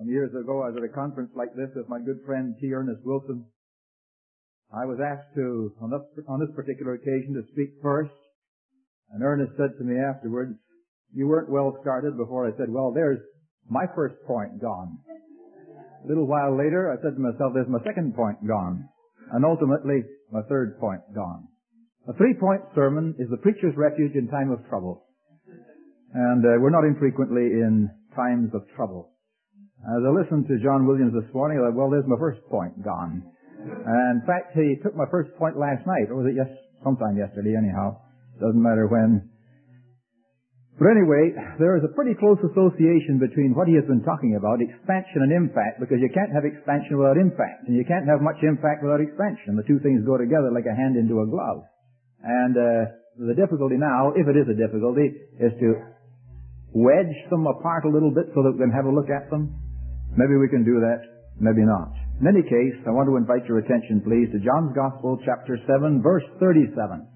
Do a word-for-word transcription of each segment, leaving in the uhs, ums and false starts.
Some years ago, I was at a conference like this with my good friend T. Ernest Wilson. I was asked to, on this, on this particular occasion, to speak first. And Ernest said to me afterwards, "You weren't well started," before I said, "Well, there's my first point gone." A little while later, I said to myself, "There's my second point gone." And ultimately, my third point gone. A three-point sermon is the preacher's refuge in time of trouble. And uh, we're not infrequently in times of trouble. As I listened to John Williams this morning, I thought, well, there's my first point gone. And in fact, he took my first point last night, or was it yes, sometime yesterday anyhow. Doesn't matter when. But anyway, there is a pretty close association between what he has been talking about, expansion and impact, because you can't have expansion without impact, and you can't have much impact without expansion. The two things go together like a hand into a glove. And uh, the difficulty now, if it is a difficulty, is to wedge them apart a little bit so that we can have a look at them. Maybe we can do that, maybe not. In any case, I want to invite your attention, please, to John's Gospel, chapter seven, verse thirty-seven.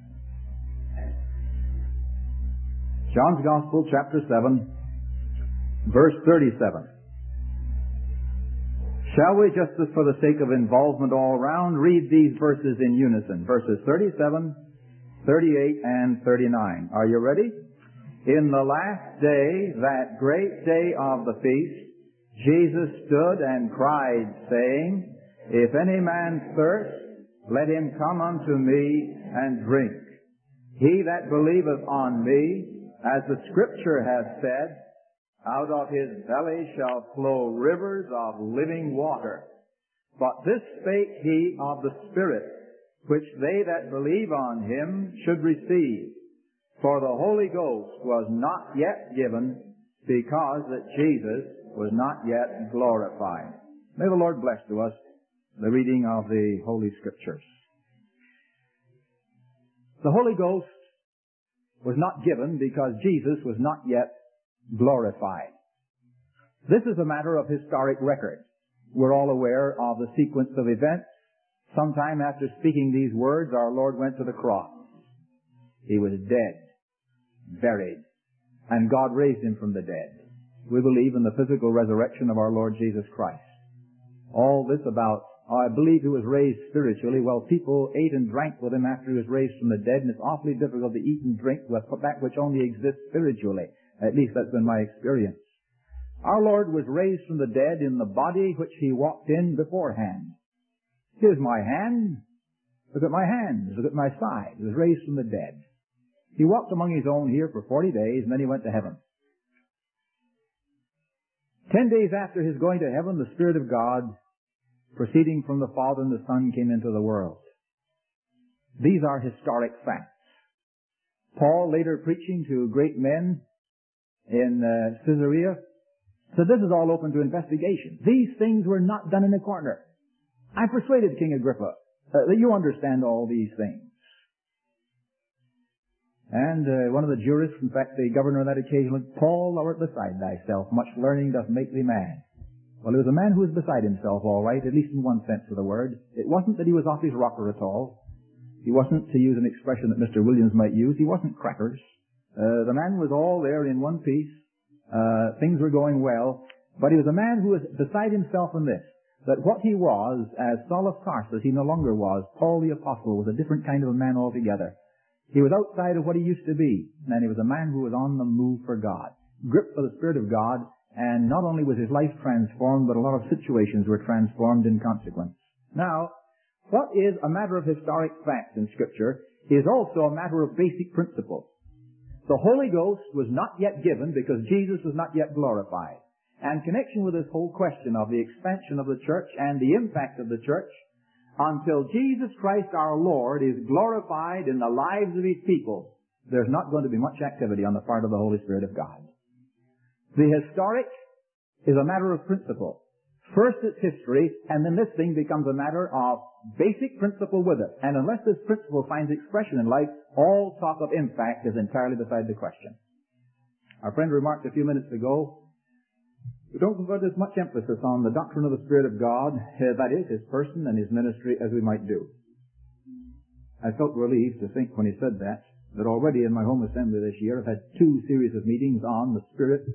John's Gospel, chapter seven, verse thirty-seven. Shall we, just as for the sake of involvement all around, read these verses in unison? Verses thirty-seven, thirty-eight, and thirty-nine. Are you ready? In the last day, that great day of the feast, Jesus stood and cried, saying, If any man thirst, let him come unto me and drink. He that believeth on me, as the Scripture hath said, out of his belly shall flow rivers of living water. But this spake he of the Spirit, which they that believe on him should receive. For the Holy Ghost was not yet given, because that Jesus was not yet glorified. May the Lord bless to us the reading of the Holy Scriptures. The Holy Ghost was not given because Jesus was not yet glorified. This is a matter of historic record. We're all aware of the sequence of events. Sometime after speaking these words, our Lord went to the cross. He was dead, buried, and God raised him from the dead. We believe in the physical resurrection of our Lord Jesus Christ. All this about, oh, I believe he was raised spiritually. Well, people ate and drank with him after he was raised from the dead, and it's awfully difficult to eat and drink with that which only exists spiritually. At least that's been my experience. Our Lord was raised from the dead in the body which he walked in beforehand. Here's my hand. Look at my hand. Look at my side. He was raised from the dead. He walked among his own here for forty days, and then he went to heaven. Ten days after his going to heaven, the Spirit of God, proceeding from the Father and the Son, came into the world. These are historic facts. Paul, later preaching to great men in uh, Caesarea, said this is all open to investigation. These things were not done in a corner. I persuaded King Agrippa uh, that you understand all these things. And uh, one of the jurists, in fact the governor on that occasion, said, Paul, thou art beside thyself. Much learning doth make thee mad. Well, he was a man who was beside himself, all right, at least in one sense of the word. It wasn't that he was off his rocker at all. He wasn't, to use an expression that Mister Williams might use, he wasn't crackers. Uh, the man was all there in one piece. Uh, things were going well. But he was a man who was beside himself in this, that what he was, as Saul of Tarsus, he no longer was. Paul the Apostle was a different kind of a man altogether. He was outside of what he used to be, and he was a man who was on the move for God, gripped by the Spirit of God, and not only was his life transformed, but a lot of situations were transformed in consequence. Now, what is a matter of historic facts in Scripture is also a matter of basic principles. The Holy Ghost was not yet given because Jesus was not yet glorified. And in connection with this whole question of the expansion of the church and the impact of the church, until Jesus Christ our Lord is glorified in the lives of His people, there's not going to be much activity on the part of the Holy Spirit of God. The historic is a matter of principle. First it's history, and then this thing becomes a matter of basic principle with it. And unless this principle finds expression in life, all talk of impact is entirely beside the question. Our friend remarked a few minutes ago, we don't put as much emphasis on the doctrine of the Spirit of God, uh, that is, His person and His ministry, as we might do. I felt relieved to think when he said that, that already in my home assembly this year I've had two series of meetings on the Spirit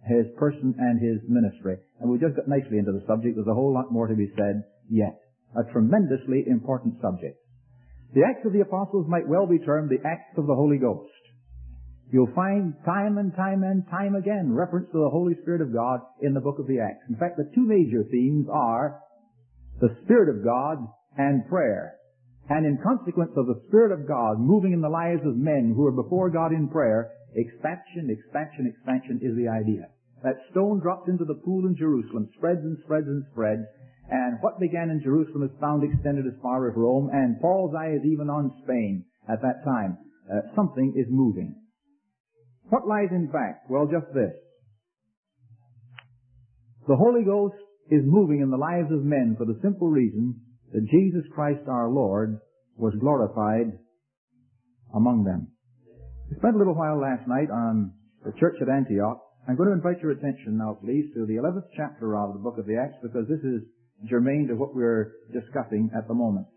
His person and His ministry. And we just got nicely into the subject. There's a whole lot more to be said yet. A tremendously important subject. The Acts of the Apostles might well be termed the Acts of the Holy Ghost. You'll find time and time and time again reference to the Holy Spirit of God in the book of the Acts. In fact, the two major themes are the Spirit of God and prayer. And in consequence of the Spirit of God moving in the lives of men who are before God in prayer, expansion, expansion, expansion is the idea. That stone dropped into the pool in Jerusalem, spreads and spreads and spreads, and what began in Jerusalem is found extended as far as Rome, and Paul's eye is even on Spain at that time. Uh, something is moving. What lies in fact? Well, just this. The Holy Ghost is moving in the lives of men for the simple reason that Jesus Christ our Lord was glorified among them. We spent a little while last night on the church at Antioch. I'm going to invite your attention now, please, to the eleventh chapter of the book of the Acts, because this is germane to what we're discussing at the moment.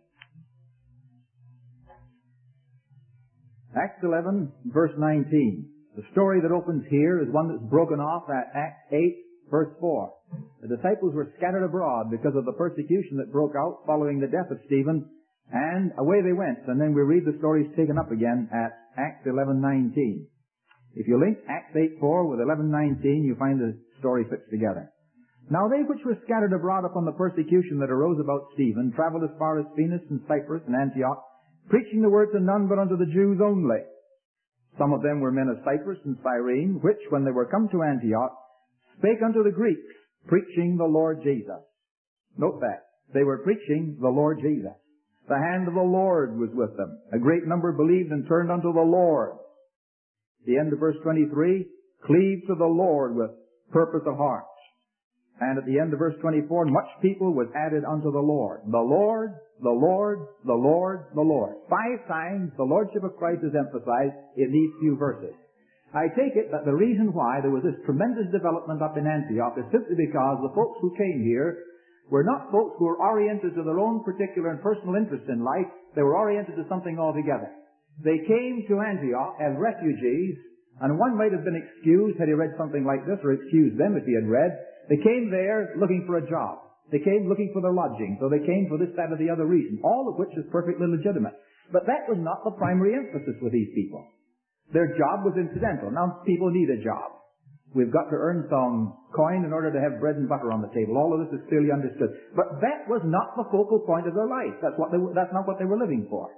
Acts eleven, verse nineteen. The story that opens here is one that's broken off at Acts eight, verse four. The disciples were scattered abroad because of the persecution that broke out following the death of Stephen, and away they went. And then we read the stories taken up again at Acts eleven nineteen. If you link Acts eight four with eleven nineteen, you find the story fits together. Now they which were scattered abroad upon the persecution that arose about Stephen traveled as far as Phoenix and Cyprus and Antioch, preaching the word to none but unto the Jews only. Some of them were men of Cyprus and Cyrene, which, when they were come to Antioch, spake unto the Greeks, preaching the Lord Jesus. Note that. They were preaching the Lord Jesus. The hand of the Lord was with them. A great number believed and turned unto the Lord. The end of verse twenty-three, cleave to the Lord with purpose of heart. And at the end of verse twenty-four, much people was added unto the Lord. The Lord, the Lord, the Lord, the Lord. Five times the Lordship of Christ is emphasized in these few verses. I take it that the reason why there was this tremendous development up in Antioch is simply because the folks who came here were not folks who were oriented to their own particular and personal interest in life. They were oriented to something altogether. They came to Antioch as refugees, and one might have been excused had he read something like this, or excused them if he had read. They came there looking for a job. They came looking for their lodging. So they came for this, that, or the other reason, all of which is perfectly legitimate. But that was not the primary emphasis with these people. Their job was incidental. Now, people need a job. We've got to earn some coin in order to have bread and butter on the table. All of this is clearly understood. But that was not the focal point of their life. That's what they, that's not what they were living for.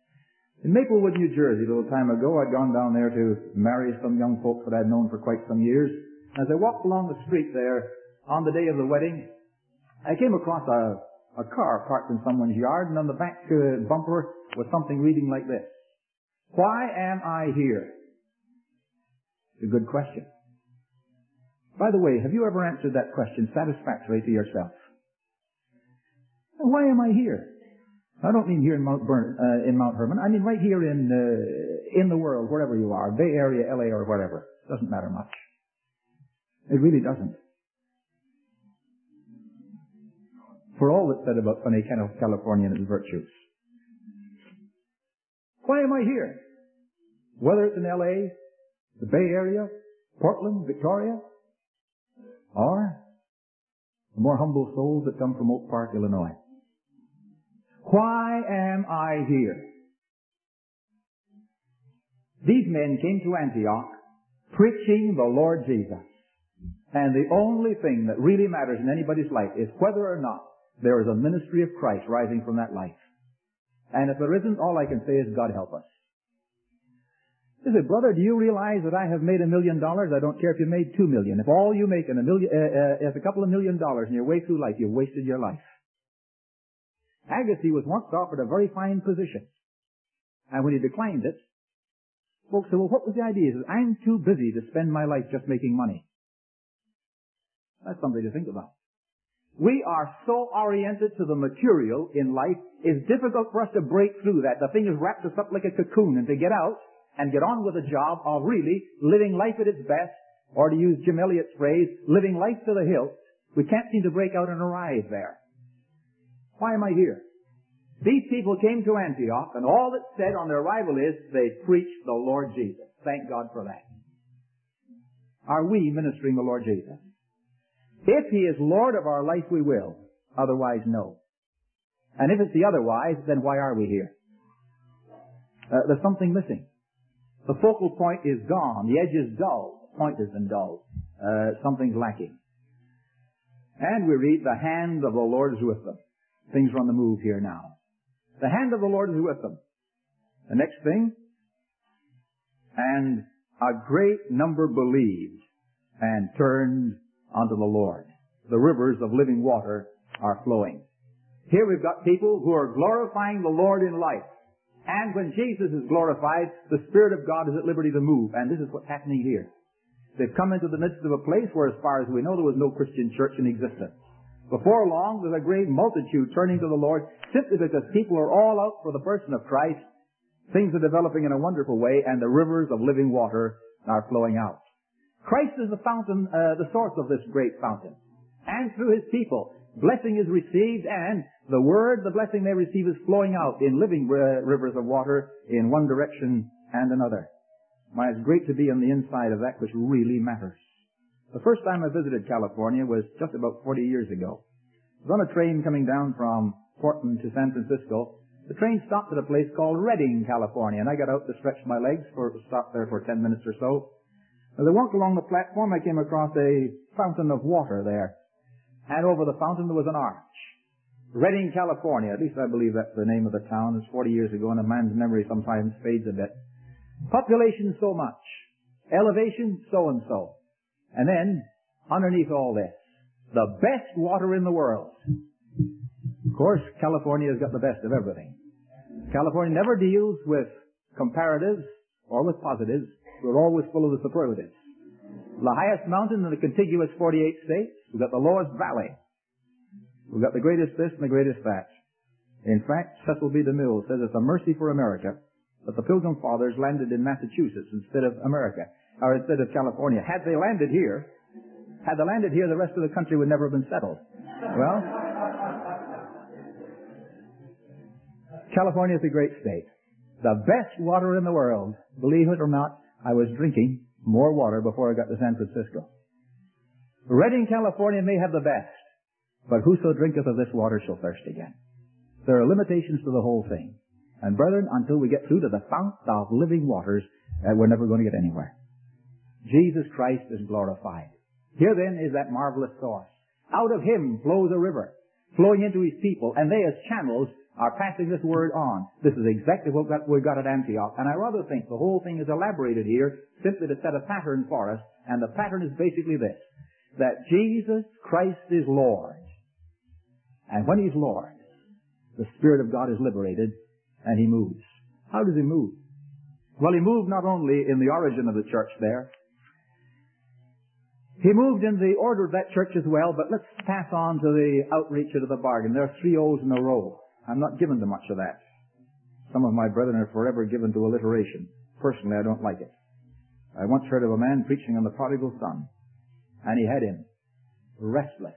In Maplewood, New Jersey, a little time ago, I'd gone down there to marry some young folks that I'd known for quite some years. As I walked along the street there on the day of the wedding, I came across a, a car parked in someone's yard, and on the back uh, bumper was something reading like this. Why am I here? It's a good question. By the way, have you ever answered that question satisfactorily to yourself? Why am I here? I don't mean here in Mount Bern, uh, in Mount Herman. I mean right here in uh, in the world, wherever you are, Bay Area, L A, or whatever. Doesn't matter much. It really doesn't. For all that's said about sunny California and its virtues. Why am I here? Whether it's in L A, the Bay Area, Portland, Victoria, or the more humble souls that come from Oak Park, Illinois. Why am I here? These men came to Antioch preaching the Lord Jesus. And the only thing that really matters in anybody's life is whether or not there is a ministry of Christ rising from that life. And if there isn't, all I can say is God help us. He said, brother, do you realize that I have made a million dollars? I don't care if you made two million. If all you make in a million, uh, uh, is a couple of million dollars in your way through life, you've wasted your life. Agassiz was once offered a very fine position. And when he declined it, folks said, well, what was the idea? He said, I'm too busy to spend my life just making money. That's something to think about. We are so oriented to the material in life, it's difficult for us to break through that. The thing has wrapped us up like a cocoon, and to get out and get on with the job of really living life at its best, or to use Jim Elliot's phrase, living life to the hilt, we can't seem to break out and arrive there. Why am I here? These people came to Antioch, and all that's said on their arrival is they preached the Lord Jesus. Thank God for that. Are we ministering the Lord Jesus? If He is Lord of our life, we will. Otherwise, no. And if it's the otherwise, then why are we here? Uh, there's something missing. The focal point is gone. The edge is dull. The point has been dulled. Uh, something's lacking. And we read, the hand of the Lord is with them. Things are on the move here now. The hand of the Lord is with them. The next thing, and a great number believed and turned unto the Lord. The rivers of living water are flowing. Here we've got people who are glorifying the Lord in life. And when Jesus is glorified, the Spirit of God is at liberty to move. And this is what's happening here. They've come into the midst of a place where, as far as we know, there was no Christian church in existence. Before long, there's a great multitude turning to the Lord simply because people are all out for the person of Christ. Things are developing in a wonderful way, and the rivers of living water are flowing out. Christ is the fountain, uh, the source of this great fountain. And through His people, blessing is received, and the word, the blessing they receive, is flowing out in living uh, rivers of water in one direction and another. Why, it's great to be on the inside of that which really matters. The first time I visited California was just about forty years ago. I was on a train coming down from Portland to San Francisco. The train stopped at a place called Redding, California, and I got out to stretch my legs for stop there for ten minutes or so. As I walked along the platform, I came across a fountain of water there. And over the fountain there was an arch. Redding, California, at least I believe that's the name of the town. It's forty years ago, and a man's memory sometimes fades a bit. Population so much. Elevation so and so. And then, underneath all this, the best water in the world. Of course, California has got the best of everything. California never deals with comparatives or with positives. We're always full of the superlatives. The highest mountain in the contiguous forty-eight states. We've got the lowest valley. We've got the greatest this and the greatest that. In fact, Cecil B. DeMille says it's a mercy for America that the Pilgrim Fathers landed in Massachusetts instead of America, or instead of California. Had they landed here, had they landed here, the rest of the country would never have been settled. Well, California is a great state. The best water in the world. Believe it or not, I was drinking more water before I got to San Francisco. Redding, California may have the best, but whoso drinketh of this water shall thirst again. There are limitations to the whole thing. And brethren, until we get through to the fount of living waters, uh, we're never going to get anywhere. Jesus Christ is glorified. Here then is that marvelous source. Out of Him flows a river, flowing into His people, and they as channels are passing this word on. This is exactly what we got at Antioch, and I rather think the whole thing is elaborated here simply to set a pattern for us, and the pattern is basically this, that Jesus Christ is Lord. And when He's Lord, the Spirit of God is liberated, and He moves. How does He move? Well, He moved not only in the origin of the church there, He moved in the order of that church as well, but let's pass on to the outreach of the bargain. There are three O's in a row. I'm not given to much of that. Some of my brethren are forever given to alliteration. Personally, I don't like it. I once heard of a man preaching on the prodigal son, and he had him restless.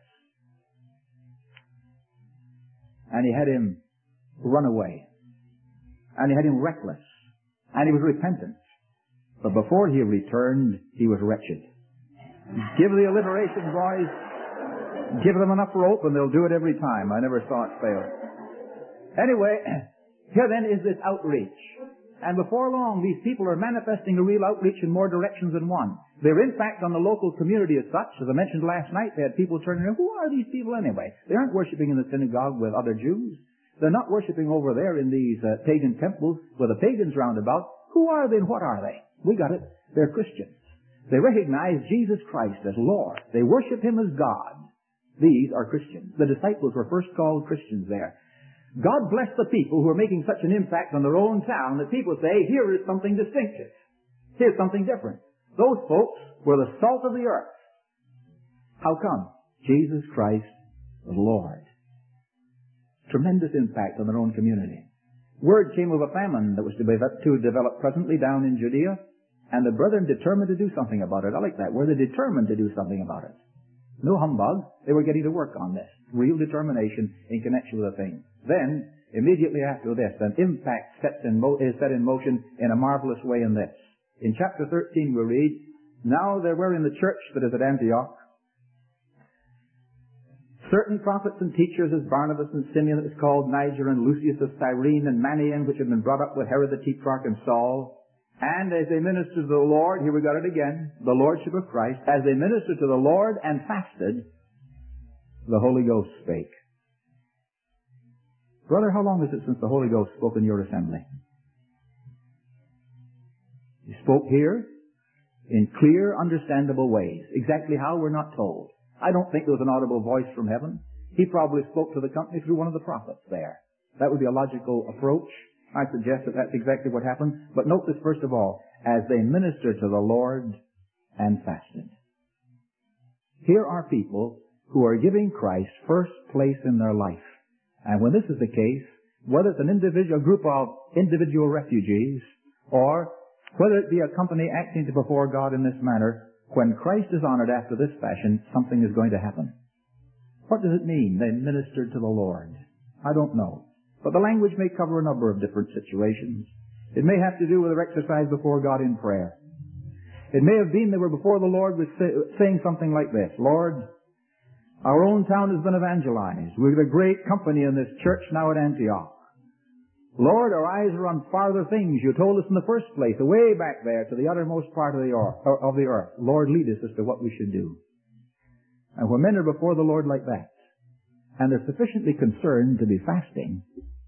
And he had him run away. And he had him reckless. And he was repentant. But before he returned, he was wretched. Give the alliteration, boys. Give them enough rope and they'll do it every time. I never saw it fail. Anyway, here then is this outreach. And before long, these people are manifesting a real outreach in more directions than one. Their impact on the local community is such, as I mentioned last night, they had people turning around, who are these people anyway? They aren't worshiping in the synagogue with other Jews. They're not worshiping over there in these uh, pagan temples with the pagans round about. Who are they and what are they? We got it. They're Christians. They recognize Jesus Christ as Lord. They worship Him as God. These are Christians. The disciples were first called Christians there. God bless the people who are making such an impact on their own town that people say, here is something distinctive. Here's something different. Those folks were the salt of the earth. How come? Jesus Christ was Lord. Tremendous impact on their own community. Word came of a famine that was to, be, to develop presently down in Judea, and the brethren determined to do something about it. I like that word. They're determined to do something about it. No humbug. They were getting to work on this. Real determination in connection with the thing. Then, immediately after this, an impact sets in mo- is set in motion in a marvelous way in this. In chapter thirteen we read, Now there were in the church that is at Antioch certain prophets and teachers as Barnabas and Simeon that was called Niger and Lucius of Cyrene and Manaen, which had been brought up with Herod the Tetrarch and Saul. And as they ministered to the Lord, here we got it again, the Lordship of Christ, as they ministered to the Lord and fasted, the Holy Ghost spake. Brother, how long is it since the Holy Ghost spoke in your assembly? He spoke here in clear, understandable ways. Exactly how, we're not told. I don't think there was an audible voice from heaven. He probably spoke to the company through one of the prophets there. That would be a logical approach. I suggest that that's exactly what happened. But note this first of all, as they ministered to the Lord and fasted. Here are people who are giving Christ first place in their life. And when this is the case, whether it's an individual a group of individual refugees, or whether it be a company acting before God in this manner, when Christ is honored after this fashion, something is going to happen. What does it mean? They ministered to the Lord. I don't know. But the language may cover a number of different situations. It may have to do with their exercise before God in prayer. It may have been they were before the Lord with say, saying something like this: Lord, our own town has been evangelized. We've got a great company in this church now at Antioch. Lord, our eyes are on farther things. You told us in the first place, away back there to the uttermost part of the earth. Of the earth. Lord, lead us as to what we should do. And when men are before the Lord like that, and they're sufficiently concerned to be fasting,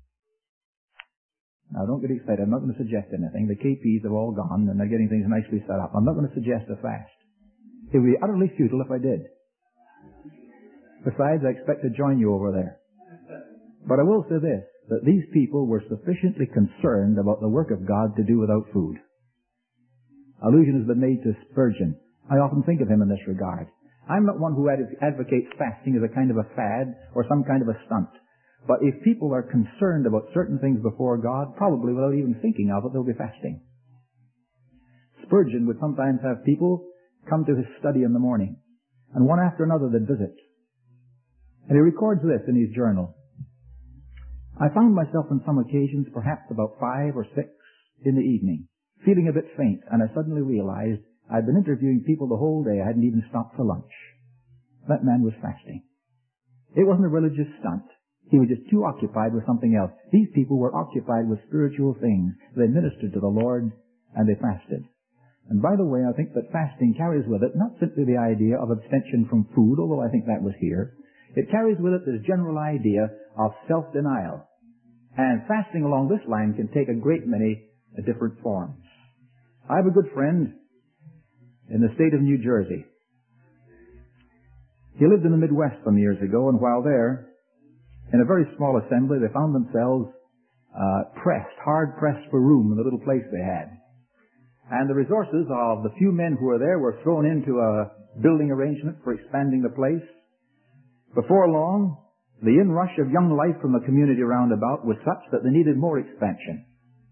now don't get excited. I'm not going to suggest anything. The K Ps have all gone, and they're getting things nicely set up. I'm not going to suggest a fast. It would be utterly futile if I did. Besides, I expect to join you over there. But I will say this, that these people were sufficiently concerned about the work of God to do without food. Allusion has been made to Spurgeon. I often think of him in this regard. I'm not one who advocates fasting as a kind of a fad or some kind of a stunt. But if people are concerned about certain things before God, probably without even thinking of it, they'll be fasting. Spurgeon would sometimes have people come to his study in the morning, and one after another they'd visit. And he records this in his journal. I found myself on some occasions, perhaps about five or six in the evening, feeling a bit faint, and I suddenly realized I'd been interviewing people the whole day. I hadn't even stopped for lunch. That man was fasting. It wasn't a religious stunt. He was just too occupied with something else. These people were occupied with spiritual things. They ministered to the Lord, and they fasted. And by the way, I think that fasting carries with it not simply the idea of abstention from food, although I think that was here. It carries with it this general idea of self-denial. And fasting along this line can take a great many different forms. I have a good friend in the state of New Jersey. He lived in the Midwest some years ago, and while there, in a very small assembly, they found themselves uh, pressed, hard-pressed for room in the little place they had. And the resources of the few men who were there were thrown into a building arrangement for expanding the place. Before long, the inrush of young life from the community round about was such that they needed more expansion.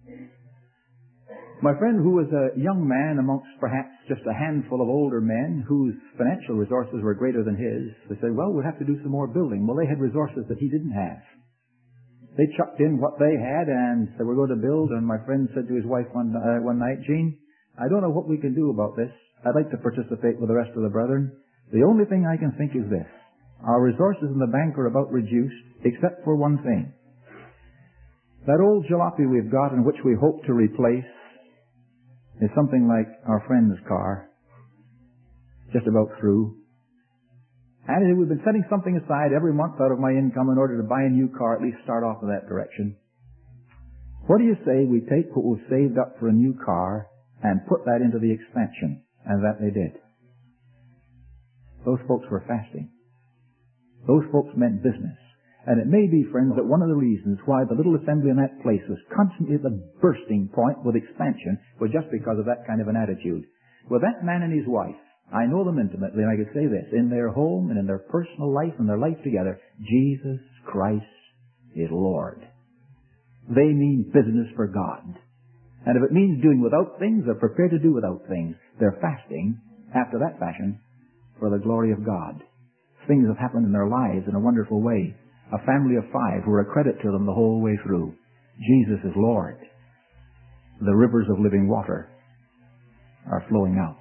My friend, who was a young man amongst perhaps just a handful of older men whose financial resources were greater than his, they said, well, we'll have to do some more building. Well, they had resources that he didn't have. They chucked in what they had and said, we're going to build. And my friend said to his wife one, uh, one night, Jean, I don't know what we can do about this. I'd like to participate with the rest of the brethren. The only thing I can think is this. Our resources in the bank are about reduced, except for one thing. That old jalopy we've got and which we hope to replace is something like our friend's car, just about through. And we've been setting something aside every month out of my income in order to buy a new car, at least start off in that direction. What do you say we take what we've saved up for a new car and put that into the expansion? And that they did. Those folks were fasting. Those folks meant business. And it may be, friends, that one of the reasons why the little assembly in that place was constantly at the bursting point with expansion was just because of that kind of an attitude. With that man and his wife, I know them intimately, and I could say this, in their home and in their personal life and their life together, Jesus Christ is Lord. They mean business for God. And if it means doing without things, they're prepared to do without things. They're fasting, after that fashion, for the glory of God. Things have happened in their lives in a wonderful way. A family of five who are a credit to them the whole way through. Jesus is Lord. The rivers of living water are flowing out.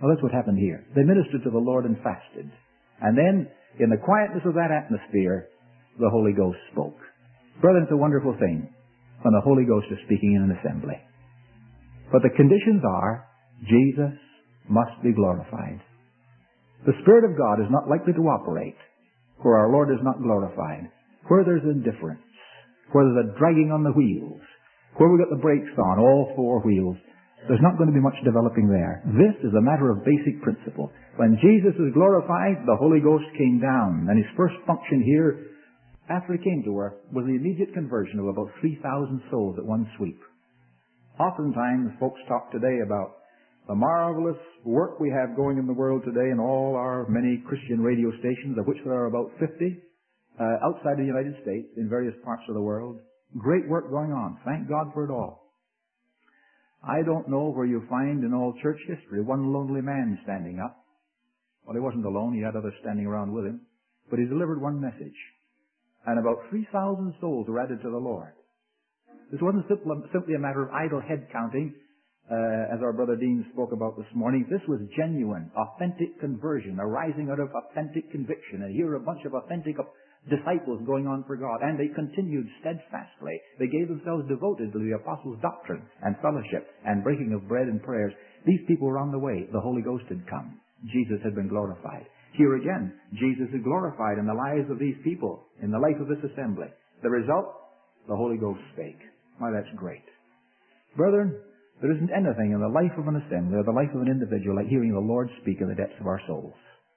Well, that's what happened here. They ministered to the Lord and fasted. And then, in the quietness of that atmosphere, the Holy Ghost spoke. Brethren, it's a wonderful thing when the Holy Ghost is speaking in an assembly. But the conditions are, Jesus must be glorified. The Spirit of God is not likely to operate where our Lord is not glorified, where there's indifference, where there's a dragging on the wheels, where we've got the brakes on, all four wheels. There's not going to be much developing there. This is a matter of basic principle. When Jesus was glorified, the Holy Ghost came down, and his first function here, after he came to earth, was the immediate conversion of about three thousand souls at one sweep. Oftentimes, folks talk today about the marvelous work we have going in the world today in all our many Christian radio stations, of which there are about fifty, uh, outside the United States, in various parts of the world. Great work going on. Thank God for it all. I don't know where you find in all church history one lonely man standing up. Well, he wasn't alone. He had others standing around with him. But he delivered one message. And about three thousand souls were added to the Lord. This wasn't simply a matter of idle head counting, uh, as our brother Dean spoke about this morning. This was genuine, authentic conversion, arising out of authentic conviction. And here are a bunch of authentic disciples going on for God. And they continued steadfastly. They gave themselves devoted to the apostles' doctrine and fellowship and breaking of bread and prayers. These people were on the way. The Holy Ghost had come. Jesus had been glorified. Here again, Jesus is glorified in the lives of these people, in the life of this assembly. The result? The Holy Ghost spake. Why, that's great. Brethren, there isn't anything in the life of an assembly or the life of an individual like hearing the Lord speak in the depths of our souls.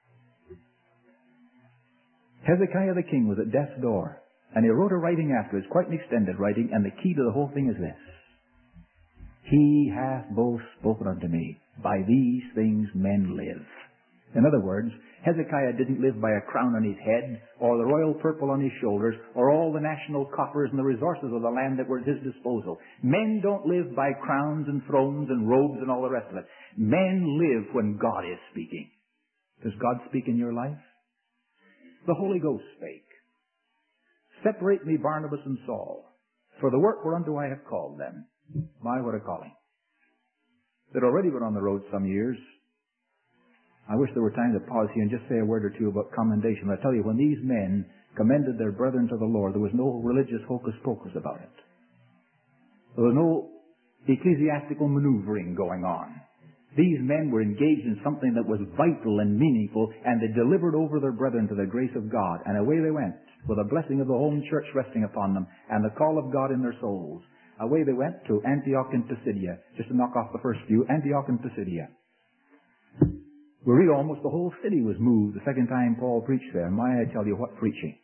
Hezekiah the king was at death's door, and he wrote a writing afterwards, quite an extended writing, and the key to the whole thing is this. He hath both spoken unto me. By these things men live. In other words, Hezekiah didn't live by a crown on his head, or the royal purple on his shoulders, or all the national coffers and the resources of the land that were at his disposal. Men don't live by crowns and thrones and robes and all the rest of it. Men live when God is speaking. Does God speak in your life? The Holy Ghost spake. Separate me Barnabas and Saul, for the work whereunto I have called them. My, what a calling. They'd already been on the road some years. I wish there were time to pause here and just say a word or two about commendation. I tell you, when these men commended their brethren to the Lord, there was no religious hocus-pocus about it. There was no ecclesiastical maneuvering going on. These men were engaged in something that was vital and meaningful, and they delivered over their brethren to the grace of God. And away they went, with a blessing of the home church resting upon them, and the call of God in their souls. Away they went to Antioch in Pisidia, just to knock off the first few, Antioch in Pisidia. We read almost the whole city was moved the second time Paul preached there. My, I tell you, what preaching.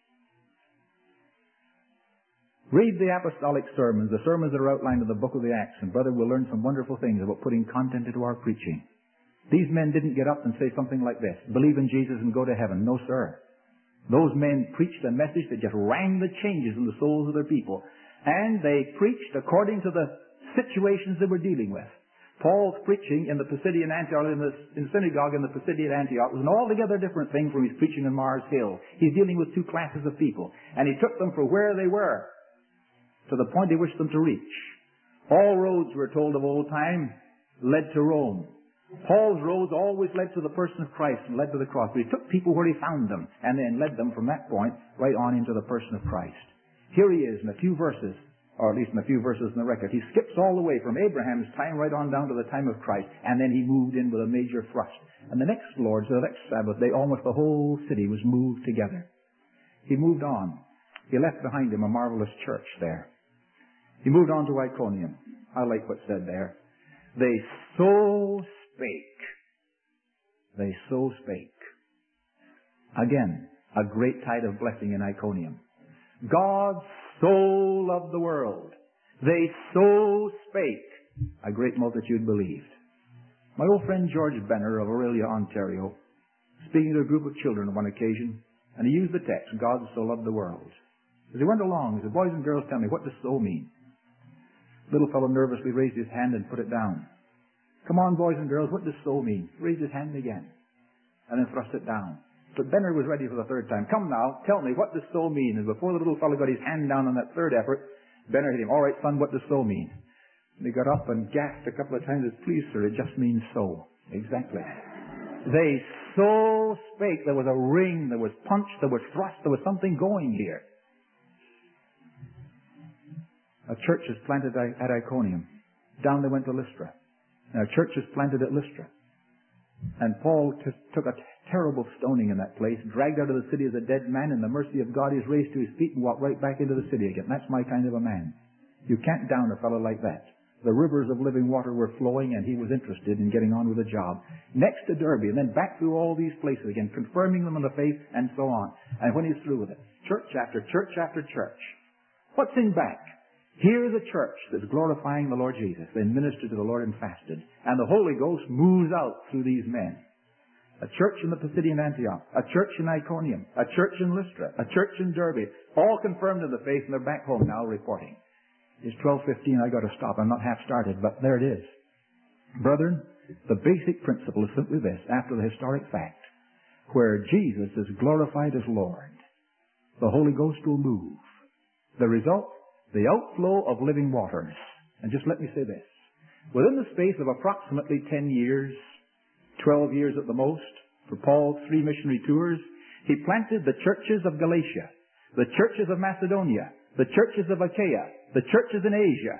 Read the apostolic sermons, the sermons that are outlined in the book of the Acts, and brother, we'll learn some wonderful things about putting content into our preaching. These men didn't get up and say something like this, believe in Jesus and go to heaven. No, sir. Those men preached a message that just rang the changes in the souls of their people. And they preached according to the situations they were dealing with. Paul's preaching in the Pisidian Antioch, in the, in the synagogue in the Pisidian Antioch, was an altogether different thing from his preaching in Mars Hill. He's dealing with two classes of people. And he took them from where they were to the point he wished them to reach. All roads, we're told of old time, led to Rome. Paul's roads always led to the person of Christ and led to the cross. But he took people where he found them and then led them from that point right on into the person of Christ. Here he is in a few verses, or at least in a few verses in the record. He skips all the way from Abraham's time right on down to the time of Christ, and then he moved in with a major thrust. And the next Lord's, the next Sabbath day, almost the whole city was moved together. He moved on. He left behind him a marvelous church there. He moved on to Iconium. I like what's said there. They so spake. They so spake. Again, a great tide of blessing in Iconium. God so loved the world. They so spake. A great multitude believed. My old friend George Benner of Aurelia, Ontario, speaking to a group of children on one occasion, and he used the text, God so loved the world. As he went along, he said, boys and girls, tell me, what does so mean? Little fellow nervously raised his hand and put it down. Come on, boys and girls, what does so mean? Raised his hand again, and then thrust it down. But Benner was ready for the third time. Come now, tell me, what does so mean? And before the little fellow got his hand down on that third effort, Benner hit him. All right, son, what does so mean? And he got up and gasped a couple of times. Please, sir, it just means so. Exactly. They so spake. There was a ring, there was punch, there was thrust, there was something going here. A church is planted at Iconium. Down they went to Lystra. Now, a church is planted at Lystra. And Paul t- took a t- terrible stoning in that place, dragged out of the city as a dead man. In the mercy of God, he's raised to his feet and walked right back into the city again. That's my kind of a man. You can't down a fellow like that. The rivers of living water were flowing, and he was interested in getting on with the job. Next to Derby, and then back through all these places again, confirming them in the faith, and so on. And when he's through with it, church after church after church. What's in back? Here is a church that's glorifying the Lord Jesus. They ministered to the Lord and fasted. And the Holy Ghost moves out through these men. A church in the Pisidian Antioch, a church in Iconium, a church in Lystra, a church in Derby, all confirmed in the faith, and they're back home now reporting. It's twelve fifteen, I got to stop. I'm not half started, but there it is. Brethren, the basic principle is simply this, after the historic fact, where Jesus is glorified as Lord, the Holy Ghost will move. The result? The outflow of living waters. And just let me say this. Within the space of approximately ten years, twelve years at the most, for Paul's three missionary tours, he planted the churches of Galatia, the churches of Macedonia, the churches of Achaia, the churches in Asia,